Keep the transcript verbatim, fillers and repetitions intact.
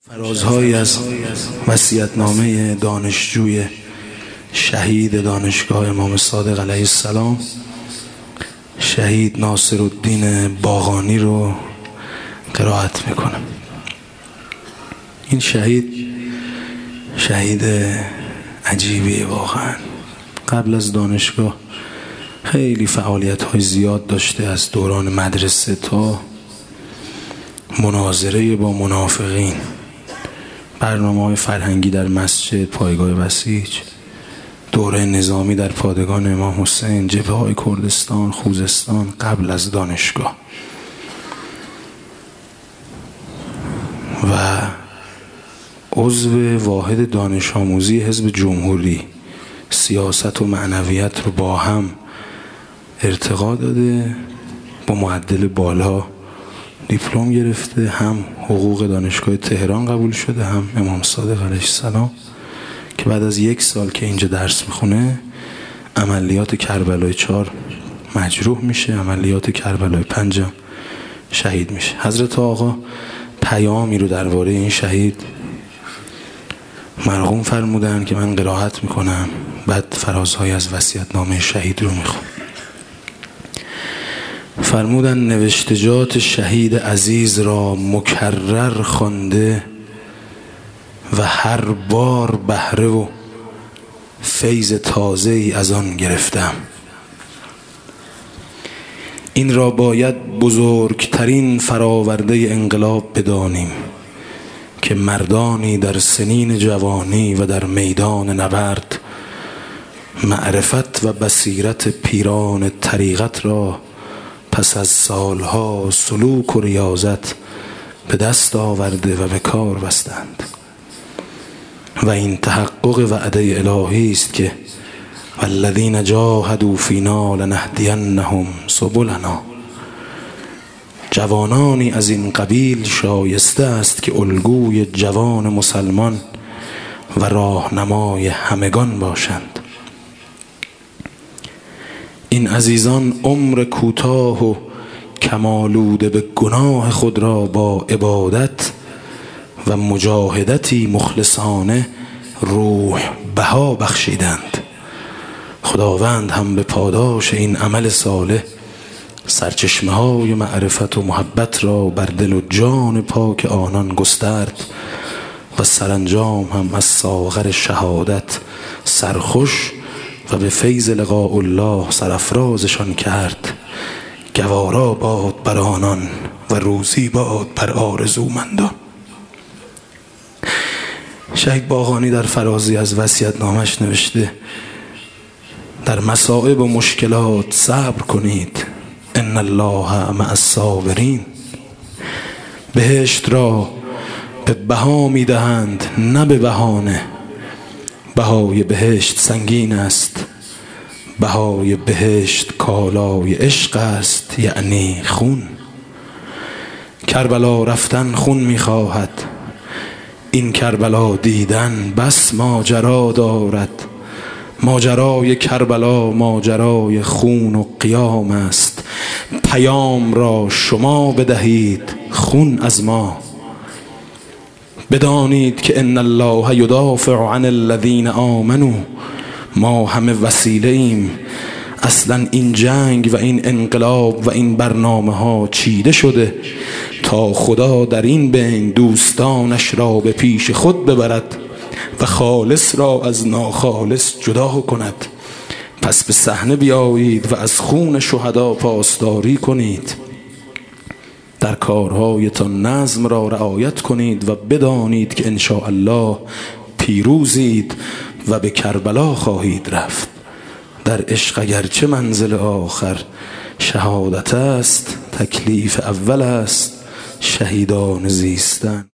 فرازهایی از وصیت‌نامه دانشجوی شهید دانشگاه امام صادق علیه السلام، شهید ناصرالدین باغانی رو قرائت میکنم. این شهید شهید عجیبیه واقعا. قبل از دانشگاه خیلی فعالیت‌های زیاد داشته، از دوران مدرسه تا مناظره با منافقین، برنامه‌های فرهنگی در مسجد، پایگاه بسیج، دوره نظامی در پادگان امام حسین، جبهه‌های کردستان، خوزستان قبل از دانشگاه و عضو واحد دانش آموزی حزب جمهوری. سیاست و معنویت رو با هم ارتقا داده، با معدل بالا دیپلم گرفته، هم حقوق دانشگاه تهران قبول شده، هم امام صادق علیه السلام، که بعد از یک سال که اینجا درس میخونه عملیات کربلای چهار مجروح میشه، عملیات کربلای پنج شهید میشه. حضرت آقا پیامی رو درباره این شهید مرقوم فرمودن که من قرائت میکنم، بعد فرازهای از وصیت‌نامه شهید رو میخونم. فرمودن نوشتجات شهید عزیز را مکرر خوانده و هر بار بهره و فیض تازه ای از آن گرفتم. این را باید بزرگترین فراورده انقلاب بدانیم که مردانی در سنین جوانی و در میدان نبرد معرفت و بصیرت پیران طریقت را پس از سالها سلوک و ریاضت به دست آورده و به کار بستند و این تحقق وعده الهی است که والذین جاهدوا فینا لنهدینهم سبلنا. جوانانی از این قبیل شایسته است که الگوی جوان مسلمان و راهنمای همگان باشند. این عزیزان عمر کوتاه و کمالوده به گناه خود را با عبادت و مجاهدتی مخلصانه روح بها بخشیدند. خداوند هم به پاداش این عمل صالح سرچشمه های معرفت و محبت را بر دل و جان پاک آنان گسترد و سرانجام هم از ساغر شهادت سرخوش و به فیض لقاء الله سرافرازشان کرد. گوارا باد بر آنان و روزی باد بر آرزومندان. شهید باغانی در فرازی از وصیت‌نامه‌اش نوشته در مصائب و مشکلات صبر کنید، ان الله مع الصابرین. بهشت را به بها می‌دهند نه به بهانه. بهای بهشت سنگین است، بهای بهشت کالای عشق است، یعنی خون. کربلا رفتن خون می‌خواهد، این کربلا دیدن بس ماجرا دارد. ماجرای کربلا ماجرای خون و قیام است. پیام را شما بدهید خون از ما. بدانید که ان الله یدافع عن الذین آمنوا. ما همه وسیله ایم. اصلا این جنگ و این انقلاب و این برنامه ها چیده شده تا خدا در این بین دوستانش را به پیش خود ببرد و خالص را از ناخالص جدا کند. پس به صحنه بیایید و از خون شهدا پاسداری کنید. در کارهایتان نظم را رعایت کنید و بدانید که ان شاء الله پیروزید و به کربلا خواهید رفت. در عشق اگرچه منزل آخر شهادت است، تکلیف اول است شهیدان زیستن.